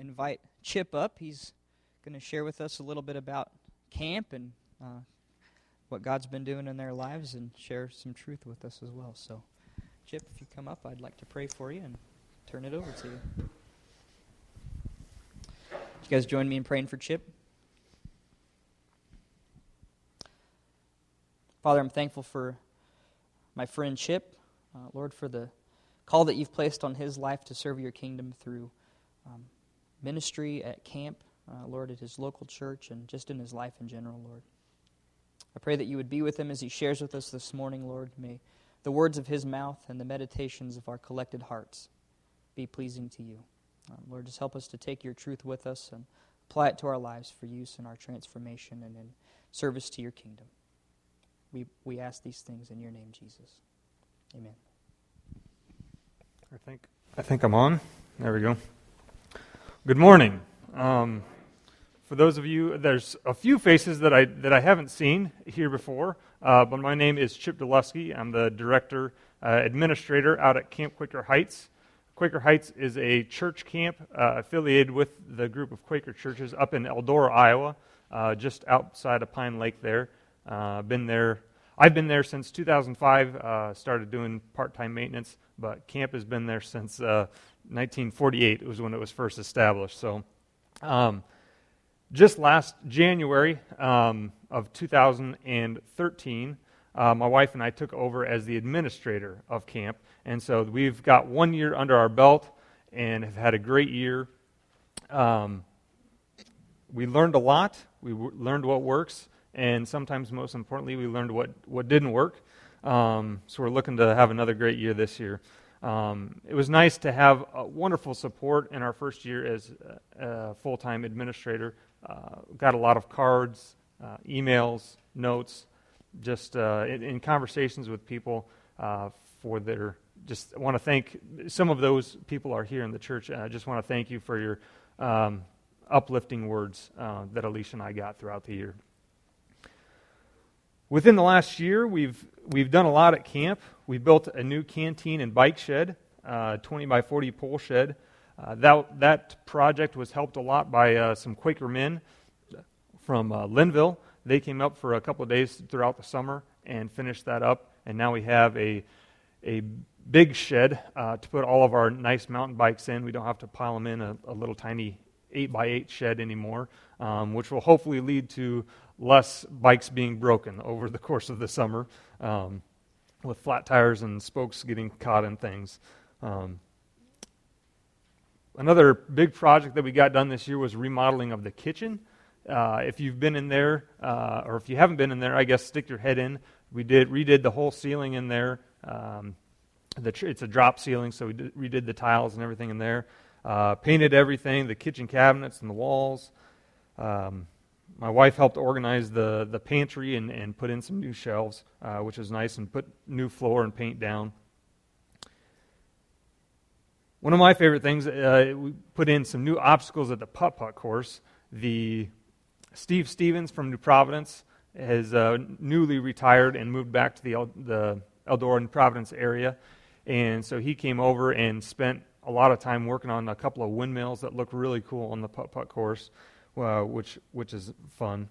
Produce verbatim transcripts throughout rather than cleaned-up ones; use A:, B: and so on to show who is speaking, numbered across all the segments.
A: invite Chip up. He's going to share with us a little bit about camp and uh, what God's been doing in their lives and share some truth with us as well. So, Chip, if you come up, I'd like to pray for you and turn it over to you. You guys join me in praying for Chip? Father, I'm thankful for my friend Chip, uh, Lord, for the call that you've placed on his life to serve your kingdom through um, ministry at camp, uh, Lord, at his local church, and just in his life in general, Lord. I pray that you would be with him as he shares with us this morning, Lord. May the words of his mouth and the meditations of our collected hearts be pleasing to you. Um, Lord, just help us to take your truth with us and apply it to our lives for use in our transformation and in service to your kingdom. We we ask these things in your name, Jesus. Amen.
B: I think I think I'm on. There we go. Good morning. Um, for those of you, there's a few faces that I that I haven't seen here before, uh, but my name is Chip Dulesky. I'm the director, uh, administrator out at Camp Quaker Heights. Quaker Heights is a church camp uh, affiliated with the group of Quaker churches up in Eldora, Iowa, uh, just outside of Pine Lake there. Uh, been there. I've been there since two thousand five. Uh, started doing part-time maintenance, but camp has been there since uh, nineteen forty-eight. It was when it was first established. So, um, just last January um, of two thousand thirteen, uh, my wife and I took over as the administrator of camp, and so we've got one year under our belt and have had a great year. Um, we learned a lot. We w- learned what works. And sometimes, most importantly, we learned what, what didn't work. Um, so we're looking to have another great year this year. Um, it was nice to have a wonderful support in our first year as a, a full-time administrator. Uh, got a lot of cards, uh, emails, notes, just uh, in, in conversations with people uh, for their, just want to thank, some of those people are here in the church. I just want to thank you for your um, uplifting words uh, that Alicia and I got throughout the year. Within the last year, we've we've done a lot at camp. We built a new canteen and bike shed, uh, twenty by forty pole shed. Uh, that that project was helped a lot by uh, some Quaker men from uh, Linville. They came up for a couple of days throughout the summer and finished that up. And now we have a a big shed uh, to put all of our nice mountain bikes in. We don't have to pile them in a, a little tiny eight by eight shed anymore, um, which will hopefully lead to less bikes being broken over the course of the summer, um, with flat tires and spokes getting caught in things. Um, another big project that we got done this year was remodeling of the kitchen. Uh, if you've been in there, uh, or if you haven't been in there, I guess stick your head in. We did redid the whole ceiling in there. Um, the tr- it's a drop ceiling, so we did, redid the tiles and everything in there. Uh, painted everything, the kitchen cabinets and the walls. Um, My wife helped organize the, the pantry and, and put in some new shelves, uh, which was nice, and put new floor and paint down. One of my favorite things, uh, we put in some new obstacles at the putt-putt course. The Steve Stevens from New Providence has uh, newly retired and moved back to the, El, the Eldora and Providence area, and so he came over and spent a lot of time working on a couple of windmills that look really cool on the putt-putt course. Uh, which which is fun.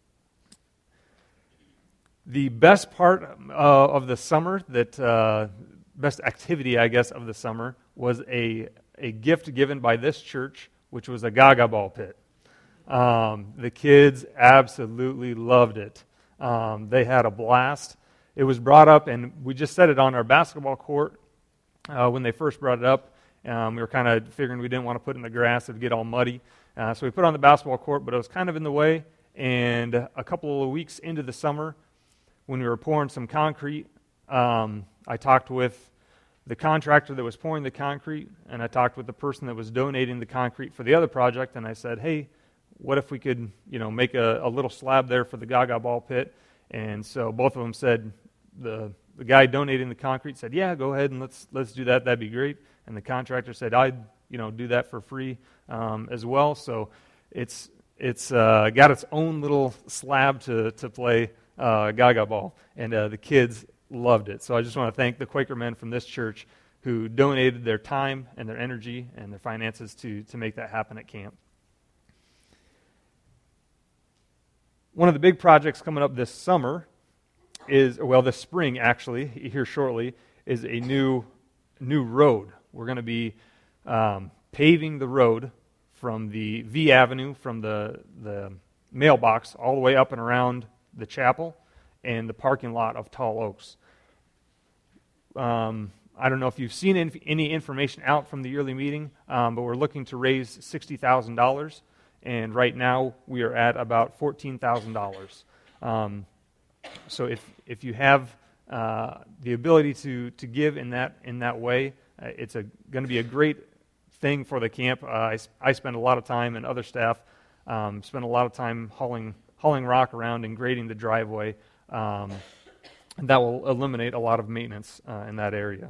B: The best part uh, of the summer, that uh, best activity, I guess, of the summer was a a gift given by this church, which was a Gaga ball pit. Um, the kids absolutely loved it. Um, they had a blast. It was brought up, and we just set it on our basketball court uh, when they first brought it up. Um, we were kind of figuring we didn't want to put it in the grass; it'd get all muddy. Uh, so we put it on the basketball court, but it was kind of in the way. And a couple of weeks into the summer, when we were pouring some concrete, um, I talked with the contractor that was pouring the concrete, and I talked with the person that was donating the concrete for the other project, and I said, hey, what if we could, you know, make a, a little slab there for the Gaga ball pit? And so both of them said, the the guy donating the concrete said, yeah, go ahead and let's let's do that. That'd be great. And the contractor said, I'd you know do that for free um, as well. So it's it's uh, got its own little slab to to play uh, Gaga ball, and uh, the kids loved it. So I just want to thank the Quaker men from this church who donated their time and their energy and their finances to, to make that happen at camp. One of the big projects coming up this summer is, well, this spring actually, here shortly, is a new new road. We're going to be um, paving the road from the V Avenue, from the, the mailbox, all the way up and around the chapel and the parking lot of Tall Oaks. Um, I don't know if you've seen inf- any information out from the yearly meeting, um, but we're looking to raise sixty thousand dollars, and right now we are at about fourteen thousand dollars. Um, so if if you have uh, the ability to to give in that in that way, uh, it's a going to be a great thing for the camp. Uh, I, I spend a lot of time, and other staff um, spend a lot of time hauling hauling rock around and grading the driveway. Um, and that will eliminate a lot of maintenance uh, in that area.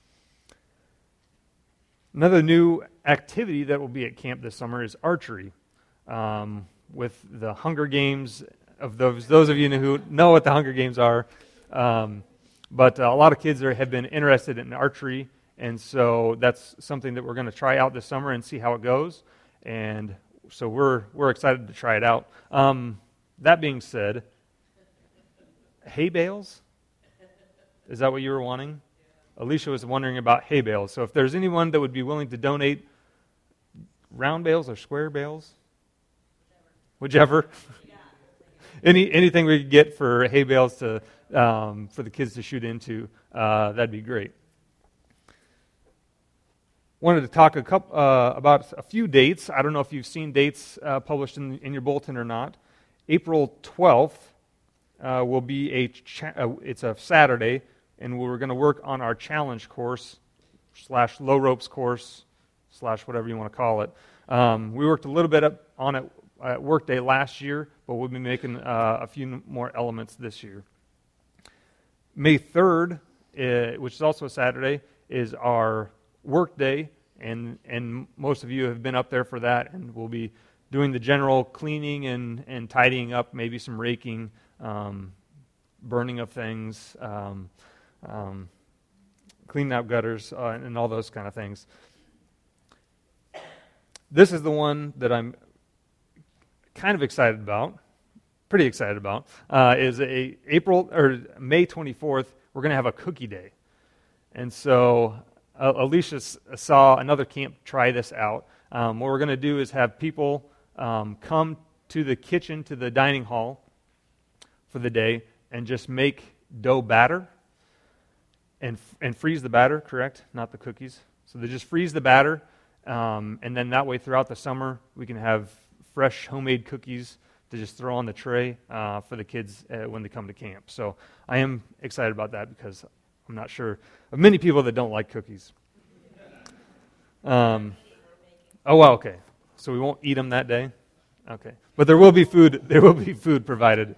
B: Another new activity that will be at camp this summer is archery. Um, with the Hunger Games, of those those of you who know what the Hunger Games are, um, but uh, a lot of kids are, have been interested in archery, and so that's something that we're going to try out this summer and see how it goes. And so we're we're excited to try it out. Um, that being said, hay bales? Is that what you were wanting? Alicia was wondering about hay bales. So if there's anyone that would be willing to donate round bales or square bales, whichever, any anything we could get for hay bales to um, for the kids to shoot into, uh, that'd be great. Wanted to talk a couple, uh, about a few dates. I don't know if you've seen dates uh, published in, in your bulletin or not. April twelfth uh, will be a cha- uh, it's a Saturday. And we're going to work on our challenge course, slash low ropes course, slash whatever you want to call it. Um, we worked a little bit up on it at Workday last year, but we'll be making uh, a few more elements this year. May third, uh, which is also a Saturday, is our Workday, and and most of you have been up there for that, and we'll be doing the general cleaning and, and tidying up, maybe some raking, um, burning of things, um, Um, cleaning out gutters, uh, and all those kind of things. This is the one that I'm kind of excited about, pretty excited about, uh, is a April or May twenty-fourth. We're going to have a cookie day, and so uh, Alicia s- saw another camp try this out. Um, what we're going to do is have people um, come to the kitchen, to the dining hall for the day, and just make dough batter. And and freeze the batter, correct? Not the cookies. So they just freeze the batter, um, and then that way throughout the summer we can have fresh homemade cookies to just throw on the tray uh, for the kids uh, when they come to camp. So I am excited about that because I'm not sure of many people that don't like cookies. Um, oh, well, okay. So we won't eat them that day? Okay. But there will be food. There will be food provided.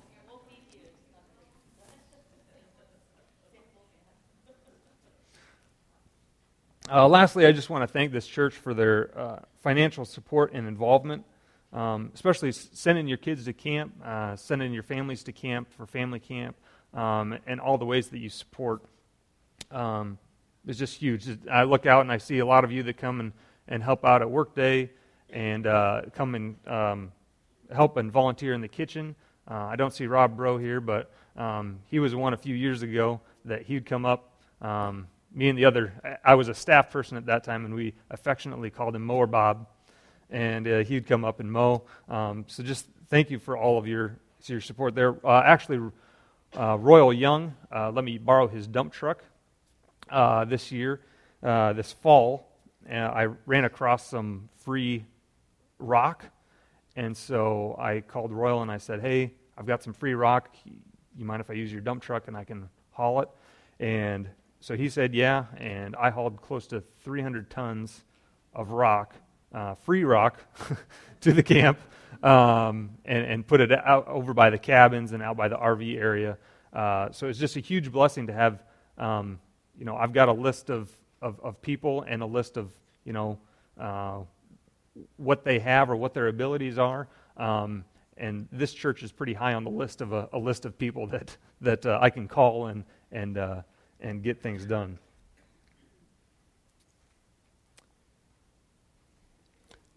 B: Uh, lastly, I just want to thank this church for their uh, financial support and involvement, um, especially sending your kids to camp, uh, sending your families to camp for family camp, um, and all the ways that you support. Um, it's just huge. I look out and I see a lot of you that come and, and help out at Workday and uh, come and um, help and volunteer in the kitchen. Uh, I don't see Rob Bro here, but um, he was one a few years ago that he'd come up. Um, Me and the other, I was a staff person at that time, and we affectionately called him Mower Bob, and uh, he'd come up and mow. Um, so just thank you for all of your your support there. Uh, actually, uh, Royal Young uh, let me borrow his dump truck uh, this year, uh, this fall. Uh, I ran across some free rock, and so I called Royal and I said, "Hey, I've got some free rock. You mind if I use your dump truck and I can haul it?" And so he said, yeah, and I hauled close to three hundred tons of rock, uh, free rock, to the camp, um, and, and put it out over by the cabins and out by the R V area. Uh, so it's just a huge blessing to have, um, you know, I've got a list of, of, of people and a list of, you know, uh, what they have or what their abilities are. Um, and this church is pretty high on the list of a, a list of people that, that uh, I can call and, and, uh, and get things done.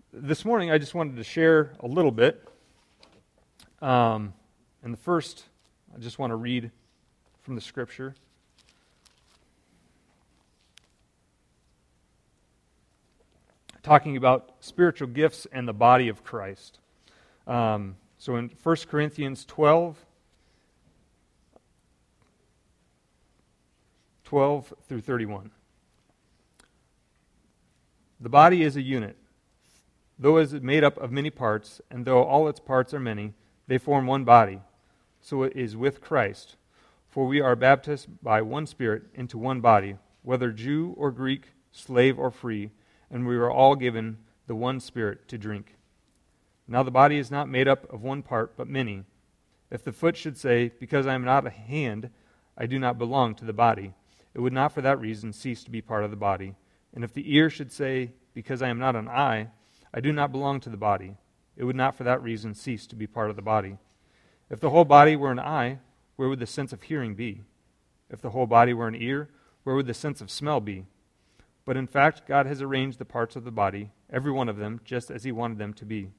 B: this morning I just wanted to share a little bit. Um, and the first, I just want to read from the scripture. Talking about spiritual gifts and the body of Christ. Um, so in First Corinthians twelve, twelve through thirty-one. The body is a unit. Though it is made up of many parts, and though all its parts are many, they form one body. So it is with Christ. For we are baptized by one Spirit into one body, whether Jew or Greek, slave or free, and we are all given the one Spirit to drink. Now the body is not made up of one part, but many. If the foot should say, because I am not a hand, I do not belong to the body, it would not for that reason cease to be part of the body. And if the ear should say, because I am not an eye, I do not belong to the body, it would not for that reason cease to be part of the body. If the whole body were an eye, where would the sense of hearing be? If the whole body were an ear, where would the sense of smell be? But in fact, God has arranged the parts of the body, every one of them, just as He wanted them to be.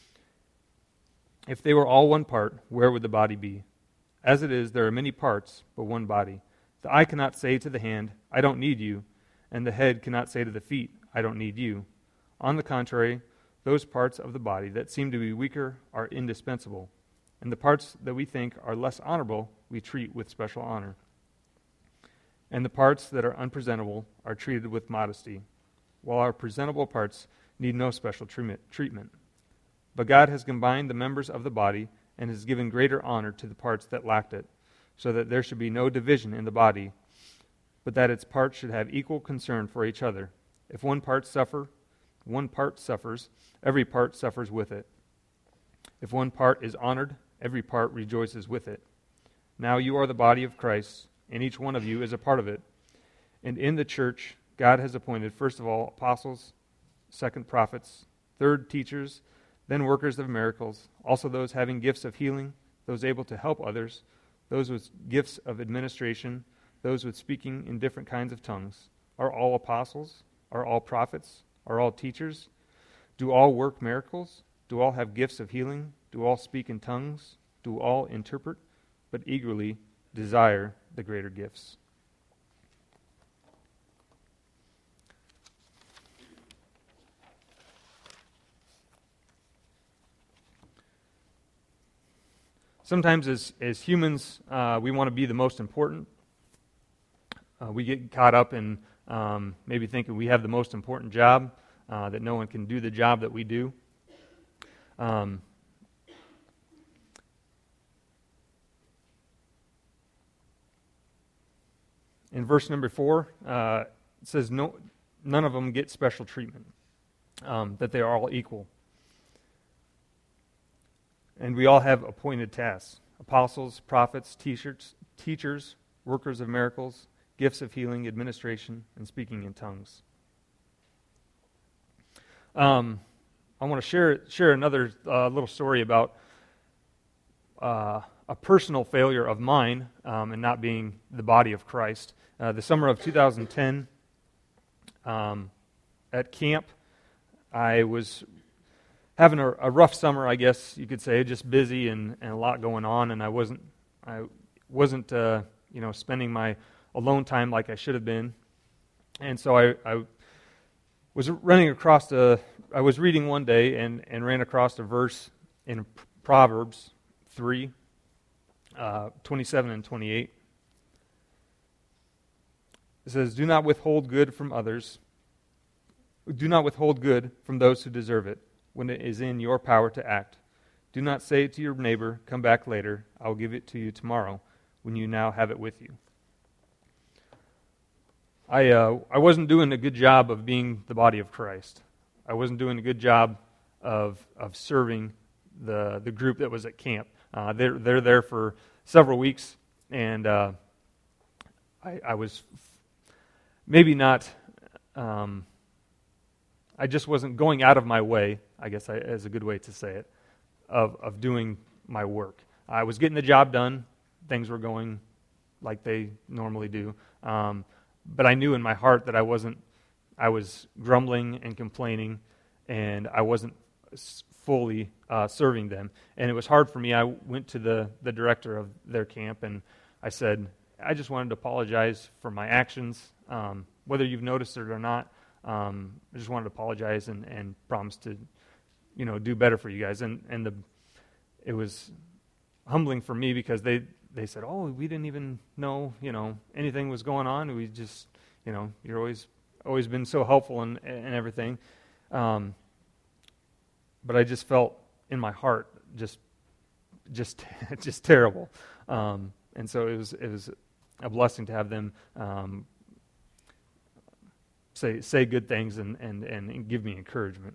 B: If they were all one part, where would the body be? As it is, there are many parts, but one body. The eye cannot say to the hand, I don't need you, and the head cannot say to the feet, I don't need you. On the contrary, those parts of the body that seem to be weaker are indispensable, and the parts that we think are less honorable we treat with special honor. And the parts that are unpresentable are treated with modesty, while our presentable parts need no special treatment. But God has combined the members of the body and has given greater honor to the parts that lacked it, so that there should be no division in the body, but that its parts should have equal concern for each other. If one part suffer, one part suffers, every part suffers with it. If one part is honored, every part rejoices with it. Now you are the body of Christ, and each one of you is a part of it. And in the church, God has appointed, first of all, apostles, second prophets, third teachers, then workers of miracles, also those having gifts of healing, those able to help others, those with gifts of administration, those with speaking in different kinds of tongues. Are all apostles? Are all prophets? Are all teachers? Do all work miracles? Do all have gifts of healing? Do all speak in tongues? Do all interpret? But eagerly desire the greater gifts. Sometimes as, as humans, uh, we want to be the most important. Uh, we get caught up in um, maybe thinking we have the most important job, uh, that no one can do the job that we do. Um, in verse number four, uh, it says, "No, none of them get special treatment, um, that they are all equal. And we all have appointed tasks: apostles, prophets, teachers, teachers, workers of miracles, gifts of healing, administration, and speaking in tongues." Um, I want to share share another uh, little story about uh, a personal failure of mine um, and not being the body of Christ. Uh, the summer of two thousand ten, um, at camp, I was having a, a rough summer, I guess you could say, just busy and, and a lot going on, and I wasn't I wasn't uh, you know spending my alone time like I should have been, and so I, I was running across a I was reading one day and, and ran across a verse in Proverbs three, uh, twenty-seven and twenty-eight. It says, "Do not withhold good from others. Do not withhold good from those who deserve it, when it is in your power to act. Do not say to your neighbor, 'Come back later, I will give it to you tomorrow,' when you now have it with you." I uh, I wasn't doing a good job of being the body of Christ. I wasn't doing a good job of of serving the the group that was at camp. Uh, they're they're there for several weeks, and uh, I, I was maybe not. Um, I just wasn't going out of my way, I guess I, is a good way to say it, of, of doing my work. I was getting the job done. Things were going like they normally do. Um, but I knew in my heart that I wasn't, I was grumbling and complaining and I wasn't fully uh, serving them. And it was hard for me. I went to the, the director of their camp, and I said, I just wanted to apologize for my actions, um, whether you've noticed it or not. Um, I just wanted to apologize and, and promise to, you know, do better for you guys. And and the it was humbling for me because they, they said, oh, we didn't even know, you know, anything was going on. We just, you know, you're always always been so helpful and and everything. Um, but I just felt in my heart just just just terrible. Um, and so it was it was a blessing to have them um, say say good things and, and, and give me encouragement.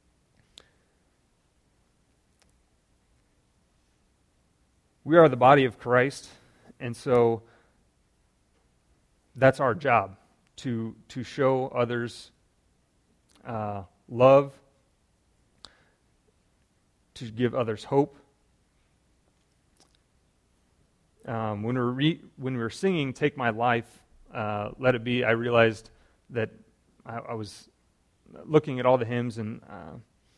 B: We are the body of Christ, and so that's our job, to to show others uh, love, to give others hope. Um, when we were re- when we were singing "Take My Life, uh, Let It Be," I realized that I, I was looking at all the hymns, and uh,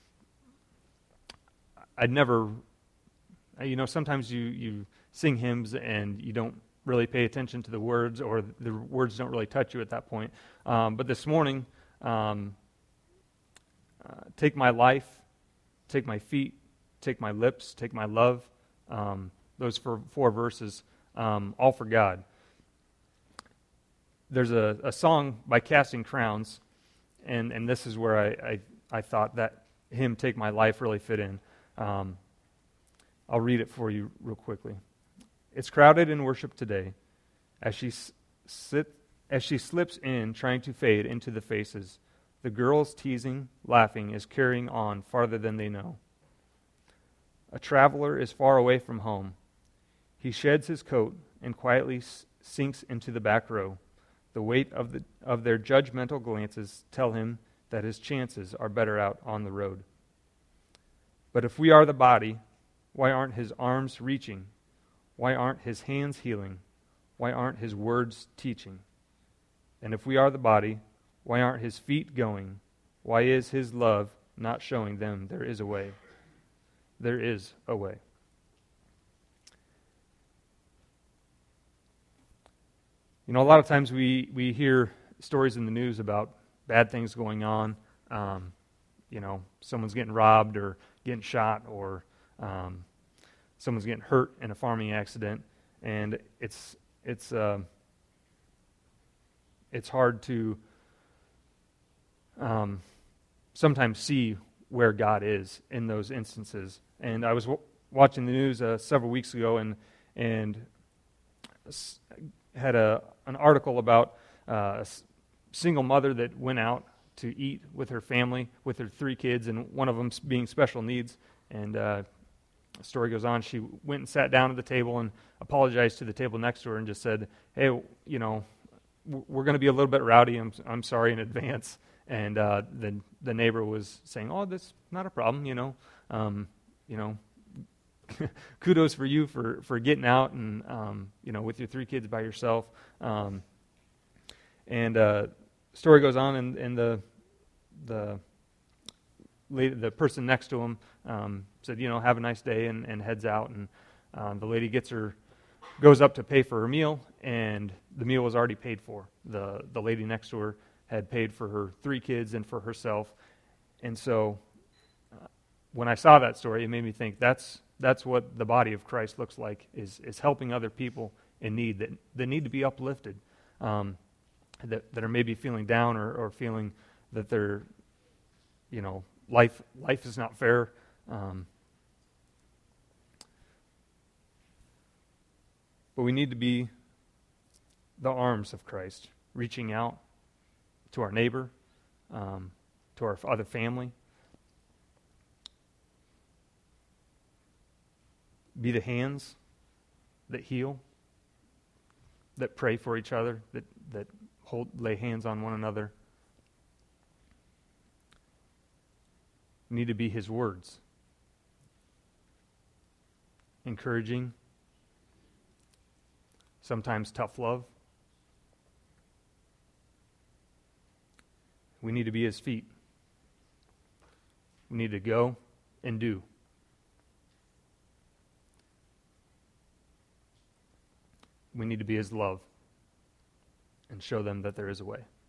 B: I'd never, you know, sometimes you, you sing hymns and you don't really pay attention to the words, or the words don't really touch you at that point. Um, but this morning, um, uh, take my life, take my feet, take my lips, take my love. Um, those four, four verses, um, all for God. There's a, a song by Casting Crowns, and, and this is where I, I, I thought that hymn, Take My Life, really fit in. Um, I'll read it for you real quickly. It's crowded in worship today as she sit, as she slips in, trying to fade into the faces. The girls teasing, laughing, is carrying on farther than they know. A traveler is far away from home. He sheds his coat and quietly s- sinks into the back row. The weight of the of their judgmental glances tell him that his chances are better out on the road. But if we are the body, why aren't his arms reaching? Why aren't his hands healing? Why aren't his words teaching? And if we are the body, why aren't his feet going? Why is his love not showing them there is a way? There is a way. You know, a lot of times we, we hear stories in the news about bad things going on. Um, you know, someone's getting robbed or getting shot, or um, someone's getting hurt in a farming accident, and it's it's uh, it's hard to um, sometimes see where God is in those instances. And I was w- watching the news uh, several weeks ago, and and s- had a an article about uh, a s- single mother that went out to eat with her family, with her three kids, and one of them being special needs. And uh, the story goes on, she went and sat down at the table and apologized to the table next to her and just said, hey, you know, we're going to be a little bit rowdy. I'm, I'm sorry in advance. And uh, the the neighbor was saying, oh, that's not a problem, you know. Um, you know, kudos for you for, for getting out and, um, you know, with your three kids by yourself. Um, and uh, story goes on, and, and the the lady, the person next to him um, said, you know, have a nice day, and, and heads out. And um, the lady gets her, goes up to pay for her meal, and the meal was already paid for. The the lady next to her had paid for her three kids and for herself. And so uh, when I saw that story, it made me think that's that's what the body of Christ looks like, is is helping other people in need, that, that need to be uplifted, um, that, that are maybe feeling down, or, or feeling that they're, you know, life life is not fair. Um, but we need to be the arms of Christ, reaching out to our neighbor, um, to our other family. Be the hands that heal, that pray for each other, that, that hold, lay hands on one another. We need to be his words, encouraging, sometimes tough love. We need to be his feet, We need to go and do. We need to be His love and show them that there is a way.